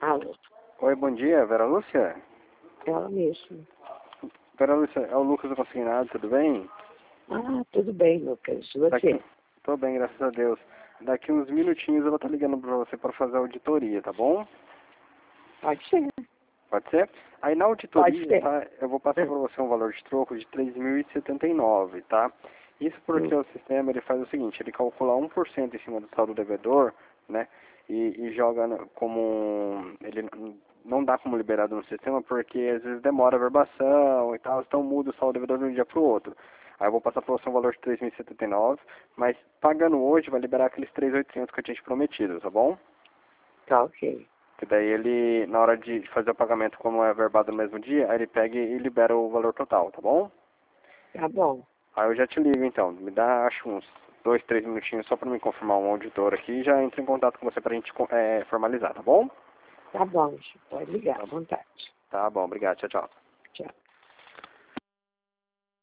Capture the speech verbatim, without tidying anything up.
Alô, Oi, bom dia, Vera Lúcia? ela mesma. Vera Lúcia, é o Lucas do Consignado, tudo bem? Ah, tudo bem, Lucas. E Daqui... você? Tô bem, graças a Deus. Daqui uns minutinhos eu vou estar ligando pra você para fazer a auditoria, tá bom? Pode ser. Pode ser? Aí na Pode auditoria, ser. tá, eu vou passar Hum, para você um valor de troco de três mil e setenta e nove, tá? Isso porque hum. o sistema ele faz o seguinte, ele calcula um por cento em cima do saldo devedor, né? E, e joga no- como um- ele n- não dá como liberado no sistema porque às vezes demora a verbação e tal, então muda o saldo devedor de um dia para o outro. Aí eu vou passar para você um valor de três mil e setenta e nove, mas pagando hoje vai liberar aqueles três mil e oitocentos que eu tinha te prometido, tá bom? Tá ok. Que daí ele, na hora de fazer o pagamento, como é verbado no mesmo dia, aí ele pega e libera o valor total, tá bom? Tá bom. Aí eu já te ligo então, me dá acho uns dois, três minutinhos só para me confirmar um auditor aqui e já entro em contato com você pra gente é, formalizar, tá bom? Tá bom, pode ligar Tá, à vontade. tá bom, obrigado, tchau, tchau. Tchau.